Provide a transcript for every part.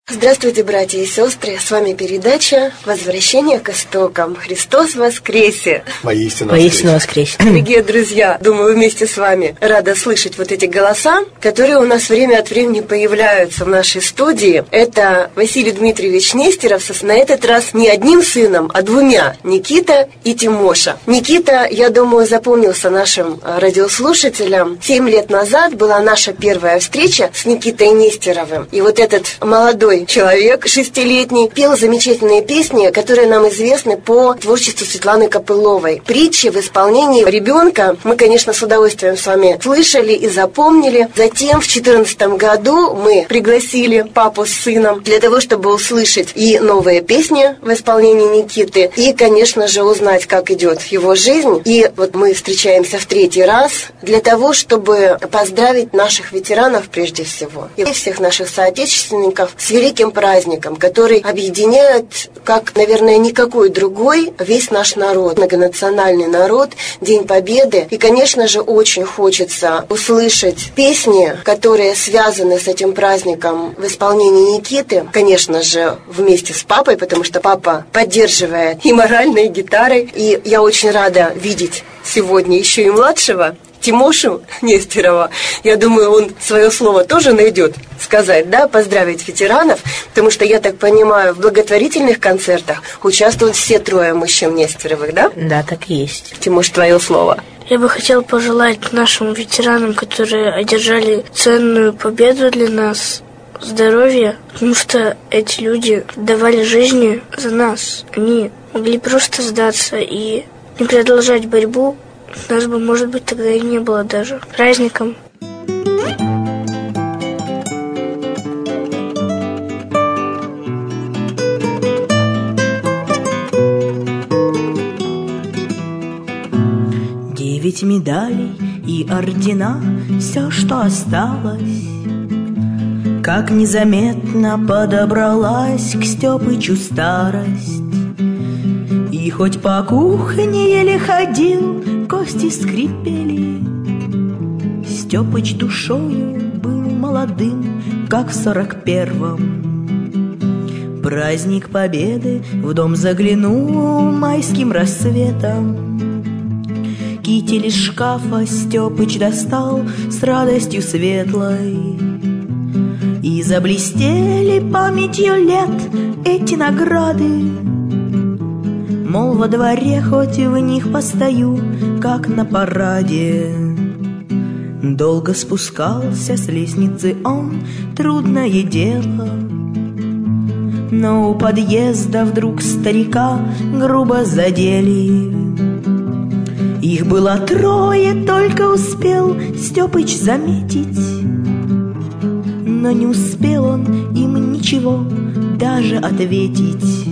Здравствуйте, братья и сестры! С вами передача «Возвращение к истокам». Христос воскресе! Воистину воскресе! Дорогие друзья, думаю, вместе с вами рада слышать вот эти голоса, которые у нас время от времени появляются в нашей студии. Это Василий Дмитриевич Нестеров, на этот раз не одним сыном, а двумя, Никита и Тимоша. Никита, я думаю, запомнился нашим радиослушателям. 7 лет назад была наша первая встреча с Никитой Нестеровым. И вот этот молодой человек, 6-летний, пел замечательные песни, которые нам известны по творчеству Светланы Копыловой. Притчи в исполнении ребенка мы, конечно, с удовольствием с вами слышали и запомнили. Затем в 2014 году мы пригласили папу с сыном для того, чтобы услышать и новые песни в исполнении Никиты, и, конечно же, узнать, как идет его жизнь. И вот мы встречаемся в 3-й раз для того, чтобы поздравить наших ветеранов прежде всего и всех наших соотечественников с великим праздником, который объединяет, как, наверное, никакой другой, весь наш народ, многонациональный народ, День Победы. И, конечно же, очень хочется услышать песни, которые связаны с этим праздником в исполнении Никиты, конечно же, вместе с папой, потому что папа поддерживает и морально, и гитарой. И я очень рада видеть сегодня еще и младшего Тимошу Нестерова. Я думаю, он свое слово тоже найдет сказать, да, поздравить ветеранов, потому что, я так понимаю, в благотворительных концертах участвуют все 3 мужчин Нестеровых, да? Да, так и есть. Тимош, твое слово. Я бы хотел пожелать нашим ветеранам, которые одержали ценную победу для нас, здоровья, потому что эти люди давали жизни за нас. Они могли просто сдаться и не продолжать борьбу. Нас бы, может быть, тогда и не было даже праздником. Девять медалей и ордена, все, что осталось, как незаметно подобралась к Степычу старость. И хоть по кухне еле ходил, кости скрипели, Степыч душою был молодым, как в 41-м. Праздник Победы в дом заглянул майским рассветом. Китель из шкафа Степыч достал с радостью светлой, и заблестели памятью лет эти награды. Мол, во дворе хоть и в них постою, как на параде. Долго спускался с лестницы он, трудное дело, но у подъезда вдруг старика грубо задели. Их было 3, только успел Степыч заметить, но не успел он им ничего даже ответить.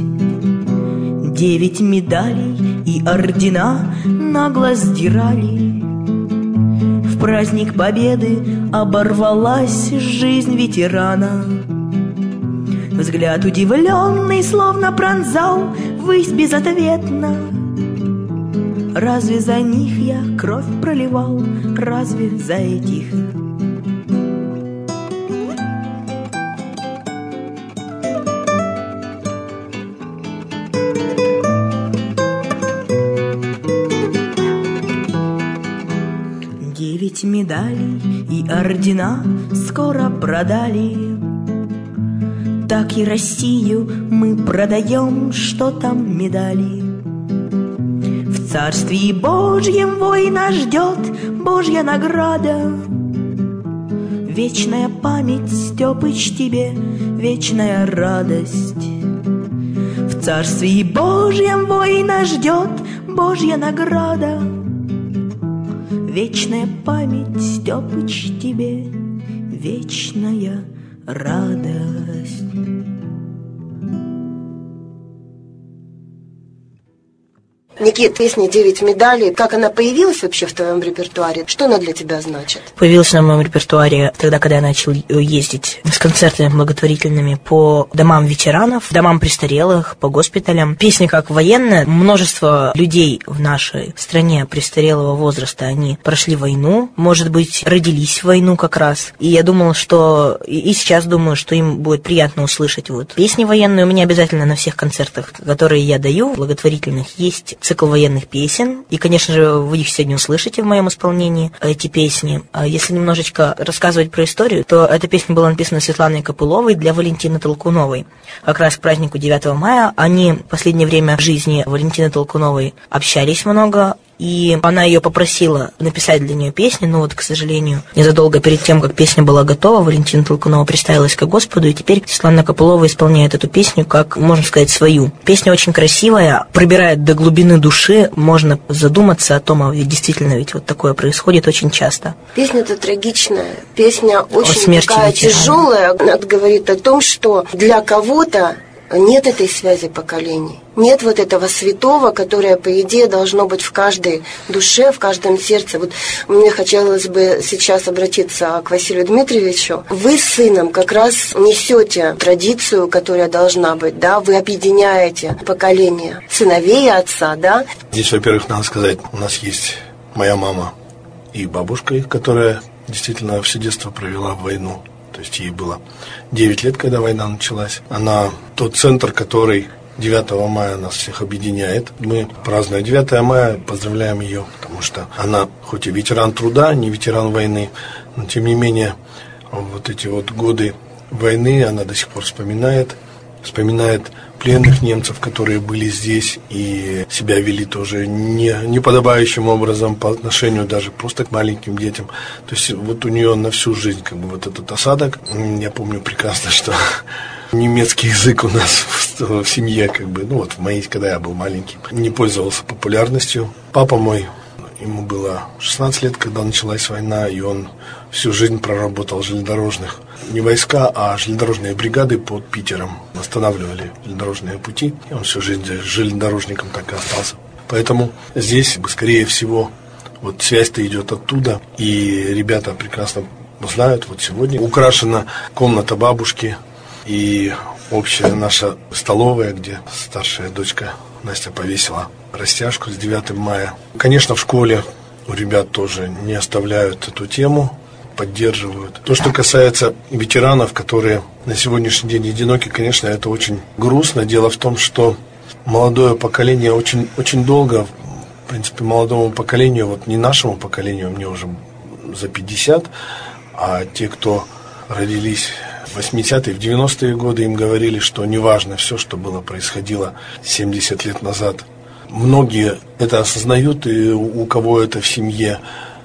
9 медалей и ордена нагло сдирали. В праздник Победы оборвалась жизнь ветерана. Взгляд удивленный словно пронзал ввысь безответно. Разве за них я кровь проливал? Разве за этих? Медалей и ордена скоро продали. Так и Россию мы продаем, что там медали. В Царстве Божьем воина ждет Божья награда. Вечная память, Степыч, тебе, вечная радость. В Царстве Божьем воина ждет Божья награда. Вечная память, Степыч, тебе, вечная радость. Никит, песня «9 медалей», как она появилась вообще в твоем репертуаре? Что она для тебя значит? Появилась на моем репертуаре тогда, когда я начал ездить с концертами благотворительными по домам ветеранов, домам престарелых, по госпиталям. Песня как военная. Множество людей в нашей стране престарелого возраста, они прошли войну, может быть, родились в войну как раз. И я думал, что... И сейчас думаю, что им будет приятно услышать вот песни военные. У меня обязательно на всех концертах, которые я даю, благотворительных, есть цикл военных песен. И, конечно же, вы их сегодня услышите в моем исполнении, эти песни. Если немножечко рассказывать про историю, то эта песня была написана Светланой Копыловой для Валентины Толкуновой. Как раз к празднику 9 мая. Они в последнее время в жизни Валентины Толкуновой общались много, и она ее попросила написать для нее песню, но вот, к сожалению, незадолго перед тем, как песня была готова, Валентина Толкунова представилась ко Господу, и теперь Светлана Копылова исполняет эту песню как, можно сказать, свою. Песня очень красивая, пробирает до глубины души, можно задуматься о том, ведь действительно ведь вот такое происходит очень часто. Песня-то трагичная, песня очень такая тяжелая, она говорит о том, что для кого-то нет этой связи поколений. Нет вот этого святого, которое, по идее, должно быть в каждой душе, в каждом сердце. Вот мне хотелось бы сейчас обратиться к Василию Дмитриевичу. Вы с сыном как раз несете традицию, которая должна быть, да? Вы объединяете поколение сыновей и отца, да? Здесь, во-первых, надо сказать, у нас есть моя мама и бабушка их, которая действительно все детство провела в войну. То есть ей было 9 лет, когда война началась. Она тот центр, который 9 мая нас всех объединяет. Мы, празднуя 9 мая, поздравляем ее, потому что она хоть и ветеран труда, не ветеран войны, но тем не менее вот эти вот годы войны она до сих пор вспоминает пленных немцев, которые были здесь и себя вели тоже неподобающим образом по отношению даже просто к маленьким детям. То есть вот у нее на всю жизнь как бы вот этот осадок. Я помню прекрасно, что немецкий язык у нас в семье как бы, ну вот в моей, когда я был маленький, не пользовался популярностью. Папа мой, ему было 16 лет, когда началась война, и он всю жизнь проработал железнодорожных, не войска, а железнодорожные бригады под Питером. Восстанавливали железнодорожные пути, и он всю жизнь железнодорожником так и остался. Поэтому здесь, скорее всего, вот связь-то идет оттуда, и ребята прекрасно знают, вот сегодня украшена комната бабушки и общая наша столовая, где старшая дочка Настя повесила растяжку с 9 мая. Конечно, в школе у ребят тоже не оставляют эту тему, поддерживают. То, что касается ветеранов, которые на сегодняшний день одиноки, конечно, это очень грустно. Дело в том, что молодое поколение очень, очень долго, в принципе, молодому поколению, вот не нашему поколению, мне уже за 50, а те, кто родились в 80-е, в 90-е годы, им говорили, что неважно все, что было, происходило 70 лет назад. Многие это осознают, и у кого это в семье,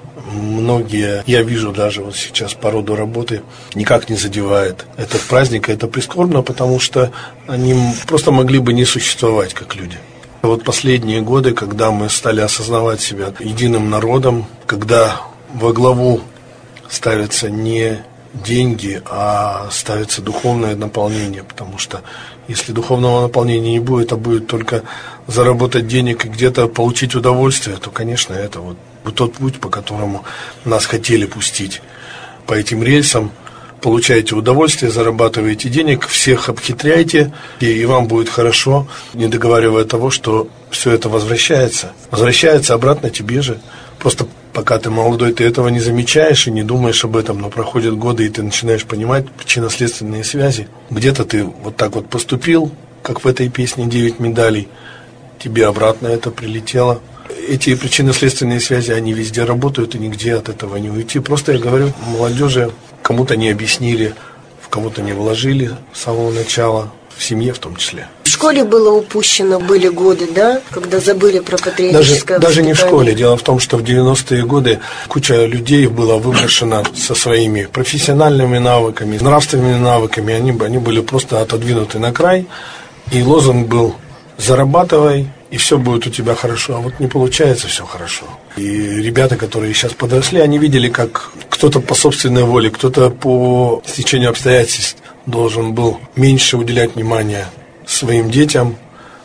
многие, я вижу даже вот сейчас по роду работы, никак не задевает этот праздник. Это прискорбно, потому что они просто могли бы не существовать как люди. Вот последние годы, когда мы стали осознавать себя единым народом, когда во главу ставятся не деньги, а ставится духовное наполнение, потому что если духовного наполнения не будет, а будет только заработать денег и где-то получить удовольствие, то, конечно, это вот тот путь, по которому нас хотели пустить. По этим рельсам получаете удовольствие, зарабатываете денег, всех обхитряйте, и вам будет хорошо, не договаривая того, что все это возвращается обратно тебе же. Просто пока ты молодой, ты этого не замечаешь и не думаешь об этом, но проходят годы, и ты начинаешь понимать причинно-следственные связи. Где-то ты вот так вот поступил, как в этой песне «9 медалей», тебе обратно это прилетело. Эти причинно-следственные связи, они везде работают, и нигде от этого не уйти. Просто я говорю, молодежи кому-то не объяснили, в кого-то не вложили с самого начала, в семье в том числе. В школе было упущено, были годы, да, когда забыли про патриотическое даже не в школе. Дело в том, что в 90-е годы куча людей была выброшена со своими профессиональными навыками, нравственными навыками. Они были просто отодвинуты на край. И лозунг был «зарабатывай, и все будет у тебя хорошо». А вот не получается все хорошо. И ребята, которые сейчас подросли, они видели, как кто-то по собственной воле, кто-то по стечению обстоятельств должен был меньше уделять внимания своим детям,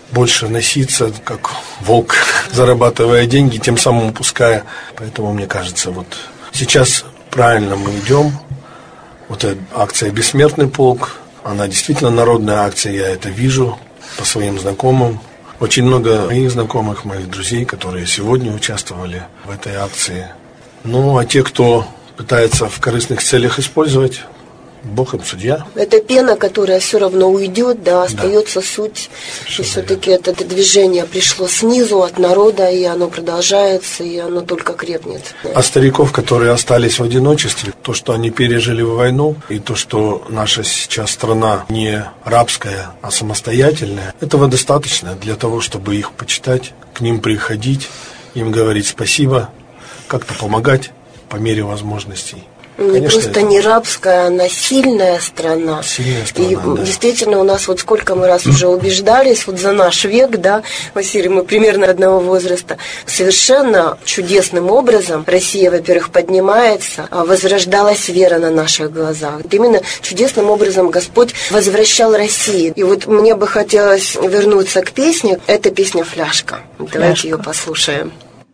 больше носиться, как волк, зарабатывая деньги, тем самым упуская. Поэтому, мне кажется, вот сейчас правильно мы идем. Вот эта акция «Бессмертный полк», она действительно народная акция, я это вижу по своим знакомым. Очень много моих знакомых, моих друзей, которые сегодня участвовали в этой акции. Ну, а те, кто пытается в корыстных целях использовать, Бог им судья. Это пена, которая все равно уйдет, да, остается суть. И все-таки это движение пришло снизу, от народа, и оно продолжается, и оно только крепнет. А стариков, которые остались в одиночестве, то, что они пережили войну, и то, что наша сейчас страна не рабская, а самостоятельная, этого достаточно для того, чтобы их почитать, к ним приходить, им говорить спасибо, как-то помогать по мере возможностей. Не просто не рабская, а сильная страна. Сильная страна, и да. Действительно, у нас вот сколько мы раз уже убеждались, вот за наш век, да, Василий, мы примерно одного возраста, совершенно чудесным образом Россия, во-первых, поднимается, а возрождалась вера на наших глазах. Именно чудесным образом Господь возвращал Россию. И вот мне бы хотелось вернуться к песне. Это песня «Фляжка». Давайте ее послушаем.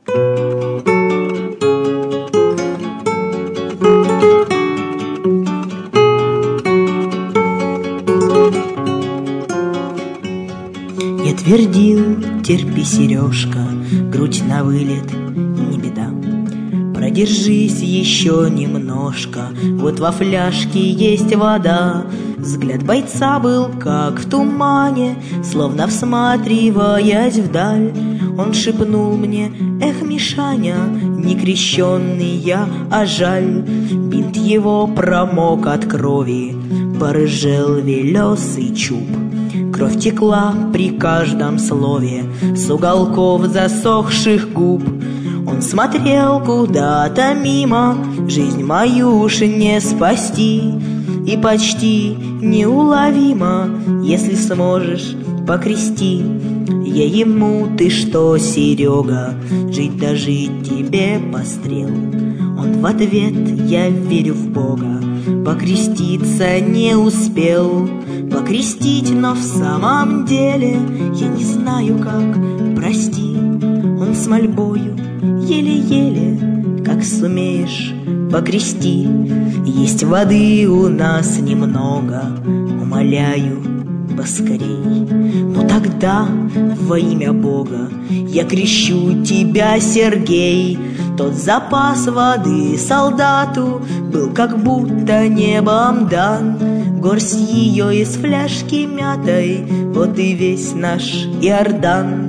Твердил, терпи, Сережка, грудь на вылет, не беда. Продержись еще немножко, вот во фляжке есть вода. Взгляд бойца был как в тумане, словно всматриваясь вдаль. Он шепнул мне: эх, Мишаня, не крещенный я, а жаль. Бинт его промок от крови, порыжел велесый чуб. Кровь текла при каждом слове с уголков засохших губ. Он смотрел куда-то мимо, жизнь мою уж не спасти. И почти неуловимо, если сможешь, покрести. Я ему: ты что, Серега, жить да жить тебе пострел. Он в ответ: я верю в Бога, покреститься не успел. Покрестить, но в самом деле я не знаю как, прости. Он с мольбою еле-еле, как сумеешь, покрести. Есть воды у нас немного, умоляю, поскорей. Ну тогда во имя Бога я крещу тебя, Сергей. Тот запас воды солдату был как будто небом дан. Горсть ее из фляжки мятой, вот и весь наш Иордан.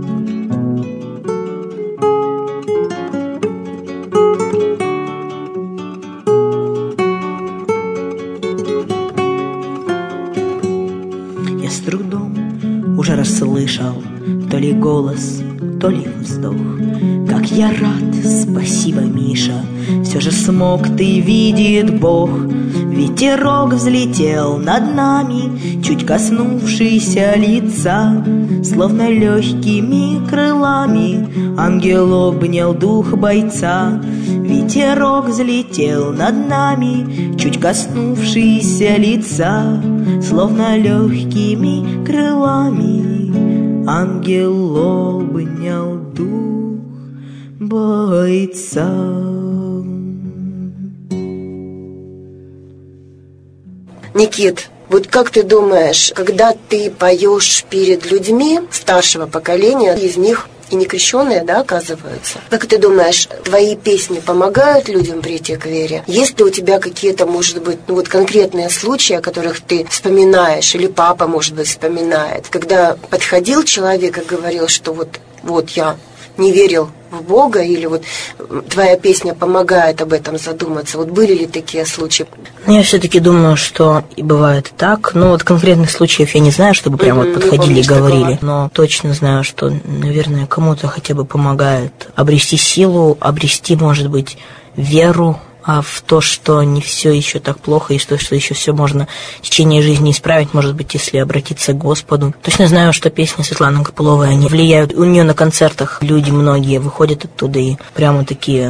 Я с трудом уже расслышал то ли голос, то ли вздох. Как я рад, спасибо, Миша, все же смог ты, видит Бог. Ветерок взлетел над нами, чуть коснувшийся лица, словно легкими крылами ангел обнял дух бойца. Ветерок взлетел над нами, чуть коснувшийся лица, словно легкими крылами ангел обнял дух бойца. Никит, вот как ты думаешь, когда ты поешь перед людьми старшего поколения, из них и некрещенные, да, оказываются, как ты думаешь, твои песни помогают людям прийти к вере? Есть ли у тебя какие-то, может быть, конкретные случаи, о которых ты вспоминаешь, или папа, может быть, вспоминает, когда подходил человек и говорил, что вот я не верил в Бога, или вот твоя песня помогает об этом задуматься? Вот были ли такие случаи? Я все-таки думаю, что и бывает так. Но вот конкретных случаев я не знаю, чтобы прямо вот подходили и говорили. Такого. Но точно знаю, что, наверное, кому-то хотя бы помогает обрести силу, обрести, может быть, веру, а в то, что не все еще так плохо, и что еще все можно в течение жизни исправить, может быть, если обратиться к Господу. Точно знаю, что песни Светланы Копыловой, они влияют. У нее на концертах люди многие выходят оттуда и прямо такие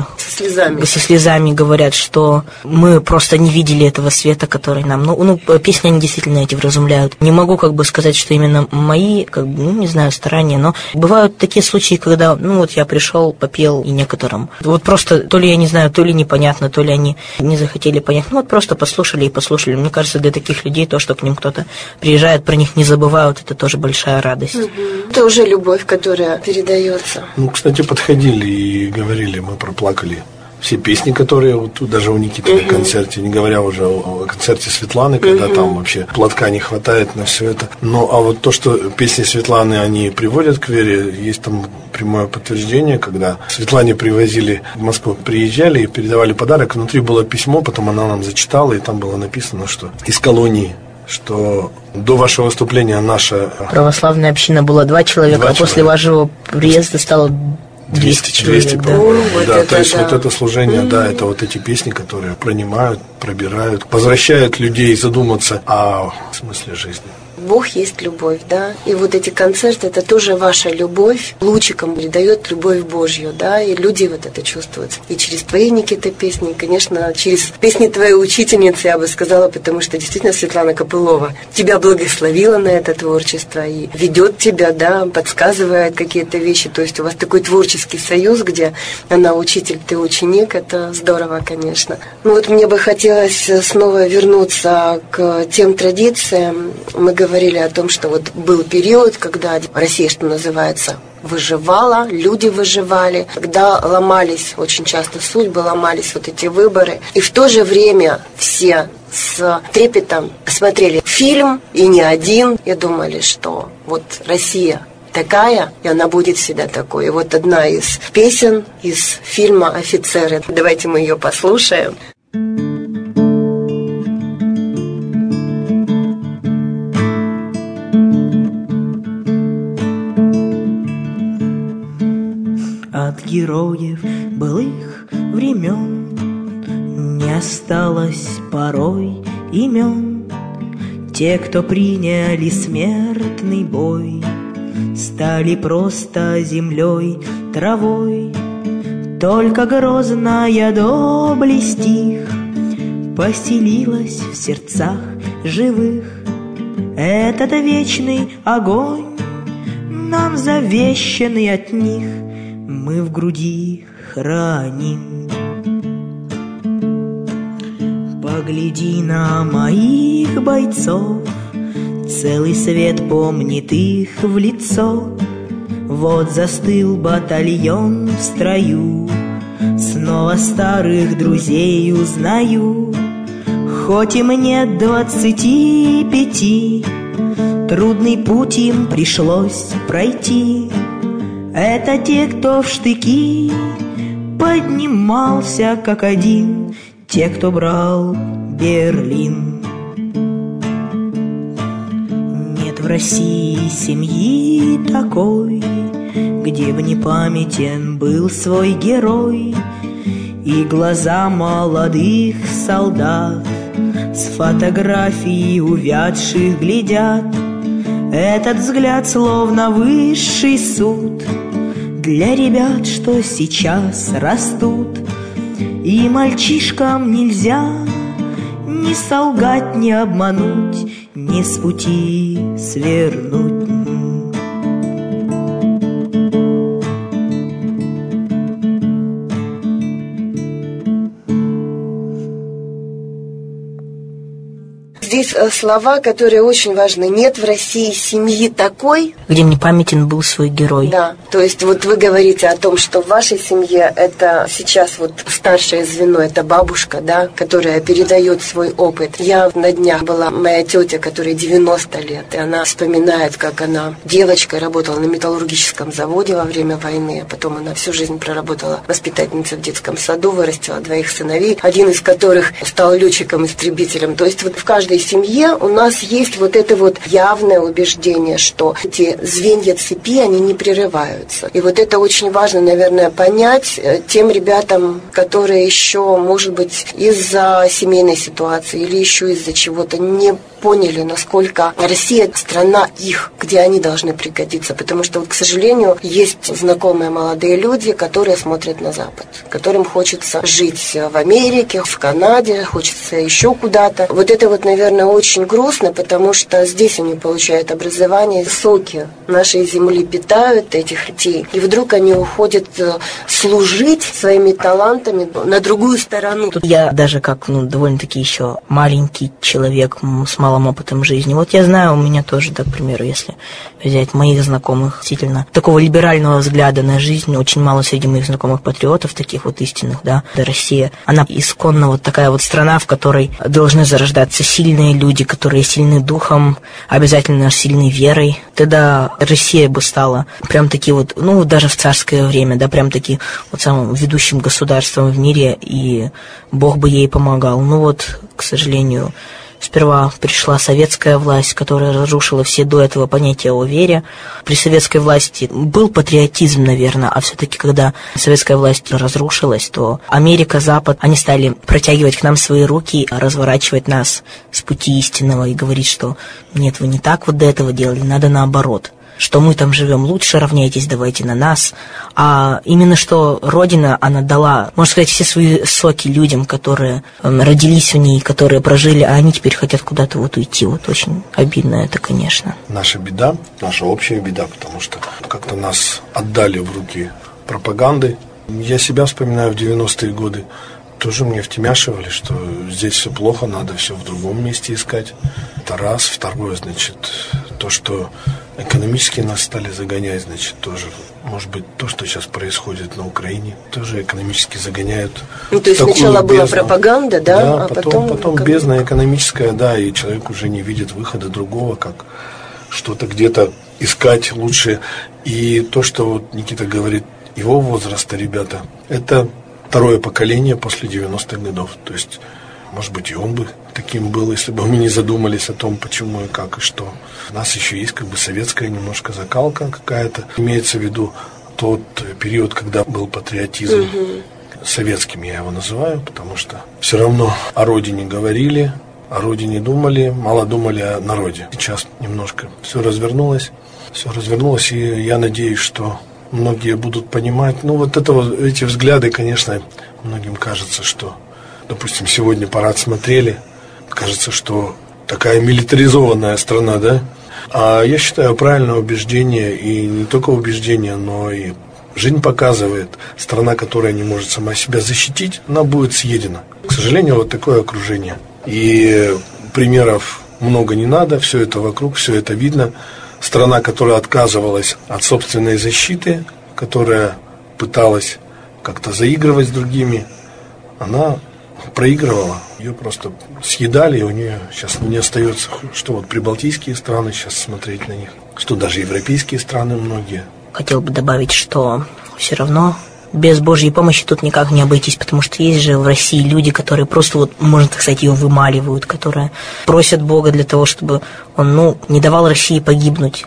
со слезами говорят, что мы просто не видели этого света, который нам... песни, они действительно эти вразумляют. Не могу сказать, что именно мои, не знаю, старания, но бывают такие случаи, когда, я пришел, попел, и некоторым. Просто то ли я не знаю, то ли непонятно, то ли они не захотели понять. Просто послушали и послушали. Мне кажется, для таких людей то, что к ним кто-то приезжает, про них не забывают, это тоже большая радость. Это уже любовь, которая передается. Кстати, подходили и говорили, мы проплакали все песни, которые даже у Никиты на концерте, не говоря уже о концерте Светланы, когда там вообще платка не хватает на все это. То, что песни Светланы, они приводят к вере, есть там прямое подтверждение, когда Светлане привозили в Москву, приезжали и передавали подарок, внутри было письмо, потом она нам зачитала, и там было написано, что из колонии, что до вашего выступления наша... Православная община была 2 человека, а после вашего приезда стало 200 человек. То есть это служение, это эти песни, которые пронимают, пробирают, возвращают людей задуматься о смысле жизни. Бог есть любовь, да, и эти концерты, это тоже ваша любовь, лучиком передает любовь Божью, да, и люди это чувствуют. И через твои, Никита, песни, и, конечно, через песни твоей учительницы, я бы сказала, потому что действительно Светлана Копылова тебя благословила на это творчество и ведет тебя, да, подсказывает какие-то вещи, то есть у вас такой творческий союз, где она учитель, ты ученик, это здорово, конечно. Мне бы хотелось снова вернуться к тем традициям. Мы говорили о том, что был период, когда Россия, что называется, выживала, люди выживали, когда ломались очень часто судьбы, ломались эти выборы. И в то же время все с трепетом смотрели фильм, и не один, и думали, что Россия такая, и она будет всегда такой. И одна из песен из фильма «Офицеры». Давайте мы ее послушаем. От героев былых времен не осталось порой имен. Те, кто приняли смертный бой, стали просто землей, травой. Только грозная доблесть их поселилась в сердцах живых. Этот вечный огонь, нам завещанный от них, мы в груди храним. Погляди на моих бойцов, целый свет помнит их в лицо. Застыл батальон в строю, снова старых друзей узнаю. Хоть и мне 25, трудный путь им пришлось пройти. Это те, кто в штыки поднимался как один, те, кто брал Берлин. Нет в России семьи такой, где б не памятен был свой герой. И глаза молодых солдат с фотографий увядших глядят. Этот взгляд словно высший суд для ребят, что сейчас растут. И мальчишкам нельзя ни солгать, ни обмануть, ни с пути свернуть. Здесь слова, которые очень важны. Нет в России семьи такой, где не памятен был свой герой. Да, то есть вы говорите о том, что в вашей семье это сейчас старшее звено, это бабушка, да, которая передает свой опыт. Я на днях была, моя тетя, которой 90 лет, и она вспоминает, как она девочкой работала на металлургическом заводе во время войны, а потом она всю жизнь проработала воспитательницей в детском саду, вырастила 2 сыновей, один из которых стал летчиком-истребителем. То есть в каждой семье семье у нас есть вот это вот явное убеждение, что эти звенья цепи, они не прерываются. И вот это очень важно, наверное, понять тем ребятам, которые еще, может быть, из-за семейной ситуации или еще из-за чего-то не поняли, насколько Россия – страна их, где они должны пригодиться. Потому что, вот, к сожалению, есть знакомые молодые люди, которые смотрят на Запад, которым хочется жить в Америке, в Канаде, хочется еще куда-то. Вот это вот, наверное, очень грустно, потому что здесь они получают образование, соки нашей земли питают этих детей, и вдруг они уходят служить своими талантами на другую сторону. Тут я даже как, довольно-таки еще маленький человек с малым опытом жизни. Вот я знаю, у меня тоже, к примеру, если взять моих знакомых, действительно, такого либерального взгляда на жизнь, очень мало среди моих знакомых патриотов, таких вот истинных, да. Россия, она исконно вот такая вот страна, в которой должны зарождаться сильные люди, которые сильны духом, обязательно сильны верой. Тогда Россия бы стала прям таки вот, даже в царское время, да, прям таки вот самым ведущим государством в мире, и Бог бы ей помогал. К сожалению, сперва пришла советская власть, которая разрушила все до этого понятия о вере. При советской власти был патриотизм, наверное, а все-таки, когда советская власть разрушилась, то Америка, Запад, они стали протягивать к нам свои руки, разворачивать нас с пути истинного и говорить, что нет, вы не так вот до этого делали, надо наоборот. Что мы там живем лучше, равняйтесь, давайте на нас. А именно что Родина, она дала, можно сказать, все свои соки людям, которые родились в ней, которые прожили, а они теперь хотят куда-то вот уйти. Вот очень обидно это, конечно. Наша беда, наша общая беда, потому что как-то нас отдали в руки пропаганды. Я себя вспоминаю в 90-е годы. Тоже мне втемяшивали, что здесь все плохо, надо все в другом месте искать. Это раз. Второе, то, что экономически нас стали загонять, тоже, может быть, то, что сейчас происходит на Украине, тоже экономически загоняют. То есть сначала была пропаганда, да? Да, а потом бездна экономическая, да, и человек уже не видит выхода другого, как что-то где-то искать лучше. И то, что вот Никита говорит, его возраста, ребята, это второе поколение после 90-х годов. То есть, может быть, и он бы таким был, если бы мы не задумались о том, почему и как и что. У нас еще есть советская немножко закалка какая-то. Имеется в виду тот период, когда был патриотизм. Советским я его называю, потому что все равно о родине говорили, о родине думали, мало думали о народе. Сейчас немножко все развернулось, и я надеюсь, что многие будут понимать. Эти взгляды, конечно, многим кажется, что, допустим, сегодня парад смотрели, кажется, что такая милитаризованная страна, да? А я считаю, правильное убеждение, и не только убеждение, но и жизнь показывает, страна, которая не может сама себя защитить, она будет съедена. К сожалению, вот такое окружение. И примеров много не надо, все это вокруг, все это видно. Страна, которая отказывалась от собственной защиты, которая пыталась как-то заигрывать с другими, она проигрывала. Ее просто съедали, и у нее сейчас не остается, что вот прибалтийские страны сейчас смотреть на них, что даже европейские страны многие. Хотел бы добавить, что все равно без Божьей помощи тут никак не обойтись, потому что есть же в России люди, которые просто можно так сказать, ее вымаливают, которые просят Бога для того, чтобы он, не давал России погибнуть.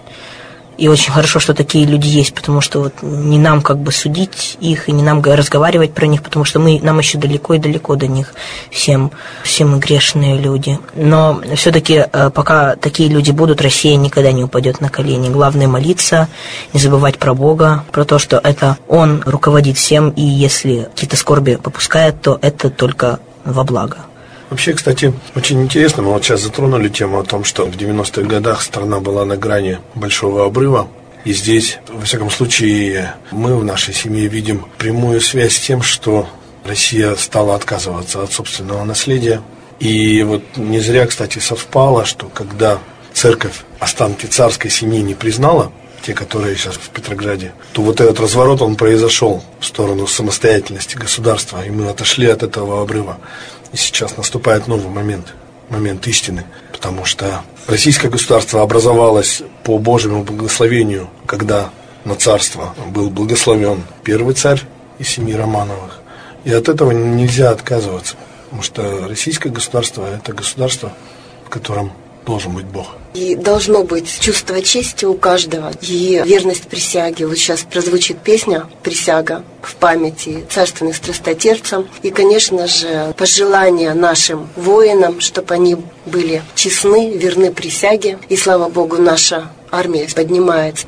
И очень хорошо, что такие люди есть, потому что не нам судить их, и не нам разговаривать про них, потому что нам еще далеко и далеко до них, всем мы грешные люди. Но все-таки, пока такие люди будут, Россия никогда не упадет на колени. Главное молиться, не забывать про Бога, про то, что это Он руководит всем, и если какие-то скорби попускает, то это только во благо. Вообще, кстати, очень интересно, мы сейчас затронули тему о том, что в 90-х годах страна была на грани большого обрыва. И здесь, во всяком случае, мы в нашей семье видим прямую связь с тем, что Россия стала отказываться от собственного наследия. И не зря, кстати, совпало, что когда церковь останки царской семьи не признала, те, которые сейчас в Петрограде, то этот разворот, он произошел в сторону самостоятельности государства, и мы отошли от этого обрыва. И сейчас наступает новый момент истины, потому что российское государство образовалось по Божьему благословению, когда на царство был благословен первый царь из семьи Романовых. И от этого нельзя отказываться, потому что российское государство – это государство, в котором должен быть Бог. И должно быть чувство чести у каждого и верность присяге. Вот сейчас прозвучит песня «Присяга» в памяти царственных страстотерпцам. И, конечно же, пожелания нашим воинам, чтобы они были честны, верны присяге. И, слава Богу, наша армия поднимается.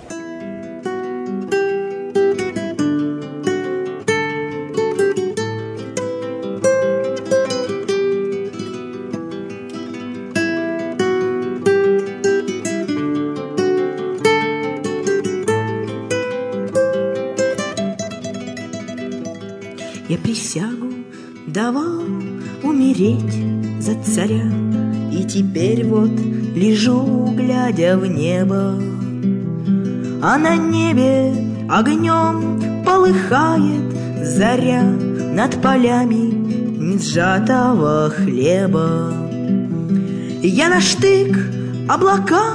Я присягу давал умереть за царя, и теперь вот лежу, глядя в небо, а на небе огнем полыхает заря над полями несжатого хлеба. Я на штык облака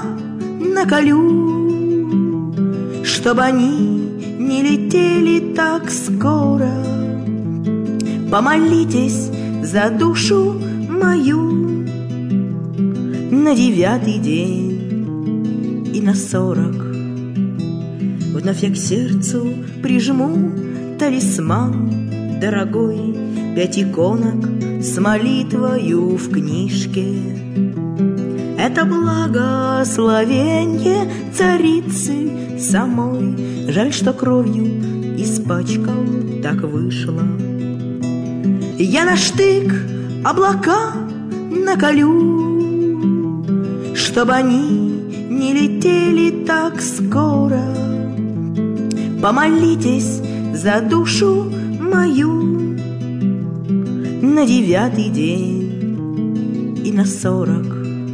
наколю, чтобы они не летели так скоро. Помолитесь за душу мою на 9-й день и на 40. Вновь я к сердцу прижму талисман дорогой, 5 иконок с молитвою в книжке. Это благословенье царицы самой. Жаль, что кровью испачкал, так вышло. Я на штык облака наколю, чтобы они не летели так скоро. Помолитесь за душу мою на 9-й день и на 40.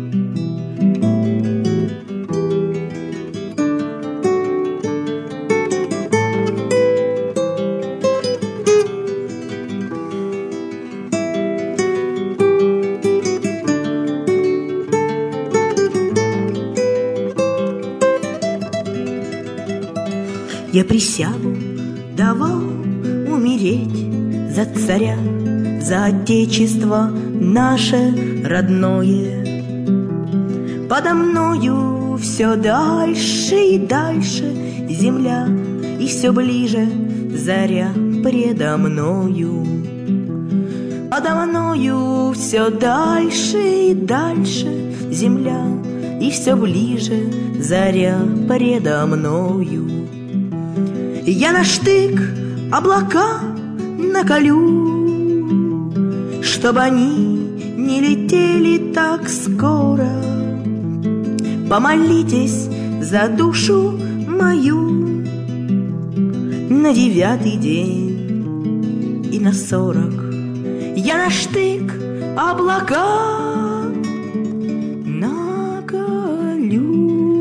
Я присягу давал умереть за царя, за отечество наше родное. Подо мною все дальше и дальше земля, и все ближе заря предо мною. Подо мною все дальше и дальше земля, и все ближе заря предо мною. Я на штык облака наколю, чтобы они не летели так скоро. Помолитесь за душу мою на 9-й день и на 40. Я на штык облака наколю.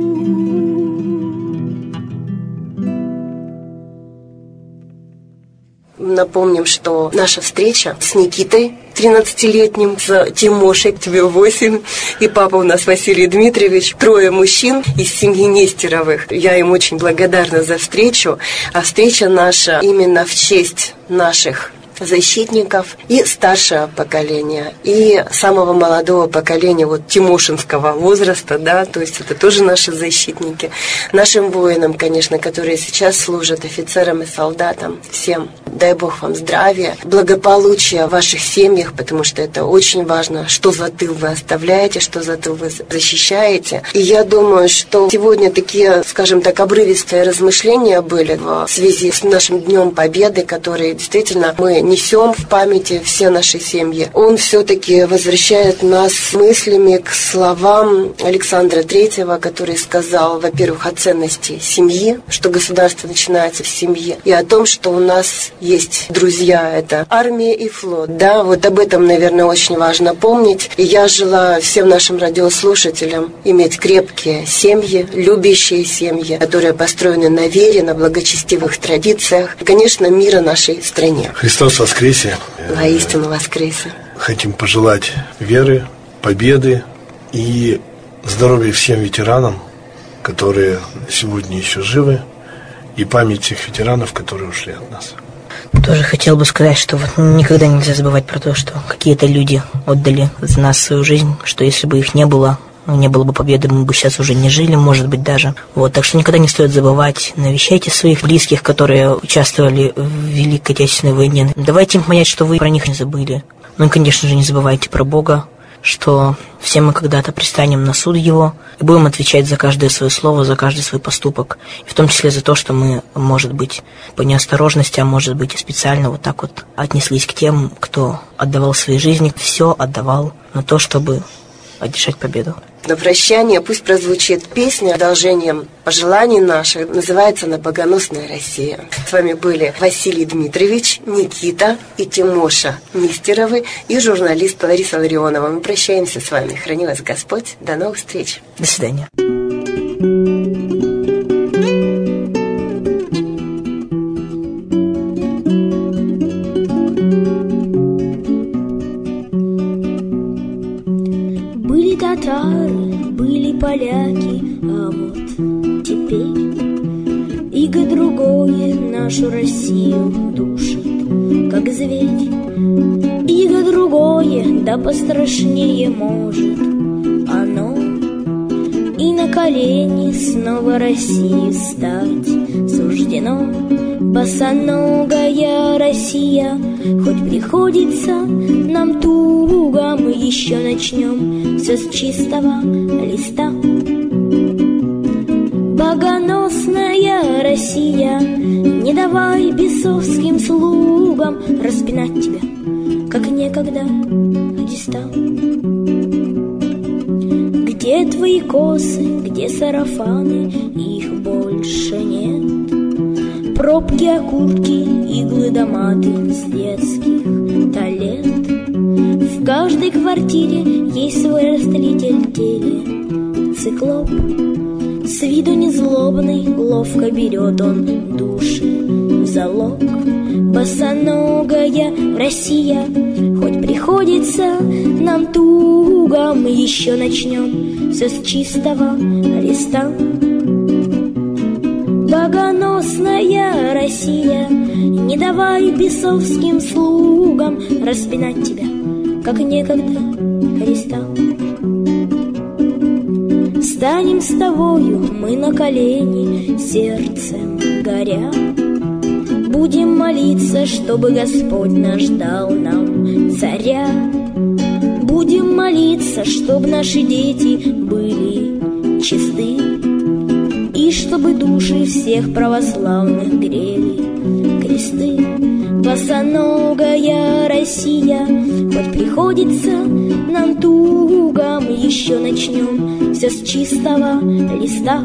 Напомним, что наша встреча с Никитой, 13-летним, с Тимошей, тебе 8, и папа у нас Василий Дмитриевич, 3 мужчин из семьи Нестеровых. Я им очень благодарна за встречу, а встреча наша именно в честь наших защитников и старшего поколения, и самого молодого поколения, вот тимошинского возраста, да, то есть это тоже наши защитники. Нашим воинам, конечно, которые сейчас служат, офицерам и солдатам, всем дай Бог вам здравия, благополучия в ваших семьях, потому что это очень важно, что за тыл вы оставляете, что за тыл вы защищаете. И я думаю, что сегодня такие, скажем так, обрывистые размышления были в связи с нашим Днем Победы, который действительно мы несем в памяти все наши семьи. Он все-таки возвращает нас мыслями к словам Александра Третьего, который сказал, во-первых, о ценности семьи, что государство начинается в семье, и о том, что у нас есть друзья, это армия и флот. Да, вот об этом, наверное, очень важно помнить. И я желаю всем нашим радиослушателям иметь крепкие семьи, любящие семьи, которые построены на вере, на благочестивых традициях, и, конечно, мира нашей стране. Христос воскресе! Воистину воскресе! Хотим пожелать веры, победы и здоровья всем ветеранам, которые сегодня еще живы, и память тех ветеранов, которые ушли от нас. Тоже хотел бы сказать, что вот никогда нельзя забывать про то, что какие-то люди отдали за нас свою жизнь, что если бы их не было, не было бы победы, мы бы сейчас уже не жили, может быть, даже. Вот, так что никогда не стоит забывать, навещайте своих близких, которые участвовали в Великой Отечественной войне. Давайте им понять, что вы про них не забыли. Ну и, конечно же, не забывайте про Бога, что все мы когда-то пристанем на суд Его и будем отвечать за каждое свое слово, за каждый свой поступок, и в том числе за то, что мы, может быть, по неосторожности, а может быть и специально вот так вот отнеслись к тем, кто отдавал свои жизни, все отдавал на то, чтобы одержать победу. На прощание пусть прозвучит песня продолжением пожеланий наших. Называется она «Богоносная Россия». С вами были Василий Дмитриевич, Никита и Тимоша Нестеровы и журналист Лариса Ларионова. Мы прощаемся с вами. Храни вас Господь. До новых встреч. До свидания. Были татары, были поляки, а вот теперь иго другое нашу Россию душит, как зверь. Иго другое, да пострашнее может оно, и на колени снова России встать суждено. Босоногая Россия, хоть приходится нам туго, мы еще начнем все с чистого листа. Богоносная Россия, не давай бесовским слугам распинать тебя, как некогда Христа. Где твои косы, где сарафаны, их больше нет. Пробки, окурки, иглы да маты с детских лет. В каждой квартире есть свой растлитель телециклоп. С виду незлобный, ловко берет он души в залог. Босоногая Россия, хоть приходится нам туго, мы еще начнем все с чистого листа. Богоносная Россия, не давай бесовским слугам распинать тебя, как некогда Христа. Станем с тобою мы на колени, сердцем горя. Будем молиться, чтобы Господь наш дал нам царя. Будем молиться, чтобы наши дети были чисты, и чтобы души всех православных грели кресты. Босоногая Россия, хоть приходится нам туго, мы еще начнем все с чистого листа.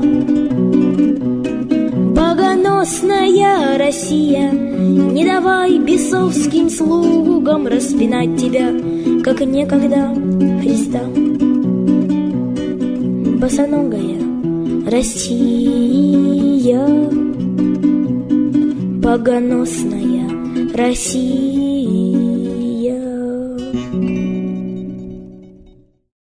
Богоносная Россия, не давай бесовским слугам распинать тебя, как некогда Христа. Босоногая Россия, богоносная Россия.